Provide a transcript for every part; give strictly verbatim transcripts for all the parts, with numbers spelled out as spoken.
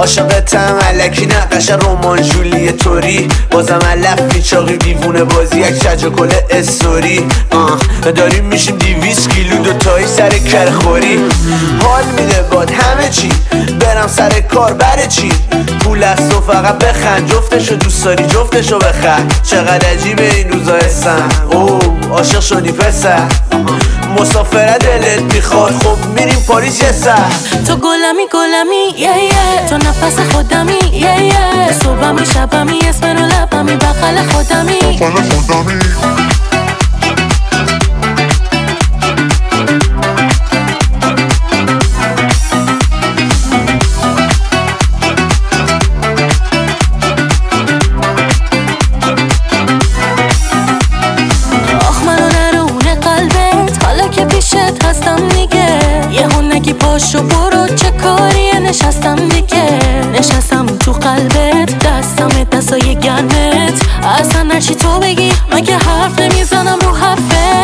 عاشقتم الکی نقش رمان جولی توری بازم علف چاقی دیوونه بازی یک شج کل استوری آه داریم میشیم دیویس کیلو دوتایی سر کرخوری حال میده باد همه چی برم سر کار بره چی پول است و فقط بخند جفتشو دوست داری جفتشو بخند چقدر عجیبه این روزا حسن اوه عاشق شدی پسر مسافره دلت میخواد خب میریم پاریس یه سر تو گلمی گلمی یه یه تو نفس خودمی یه یه صبحمی شبمی اسم رو لبمی بغل خودمی بغل خودمی هستم دیگه یه هون نگی پاشو برو چه کاریه نشستم دیگه نشستم تو قلبت دستم دستای گرمت اصلا نچی تو بگی مگه حرف نمیزنم رو حرفه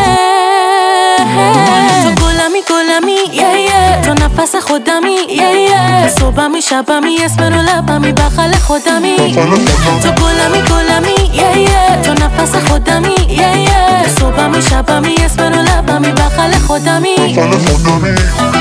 تو گلمی گلمی یه یه تو نفس خودمی یه یه صبحمی شبمی اسم رو لبمی بغل خودمی تو گلمی گلمی یه یه تو نفس خودمی یه یه صبحمی شبمی اسم رو لبمی بغل خودمی بغل خودمی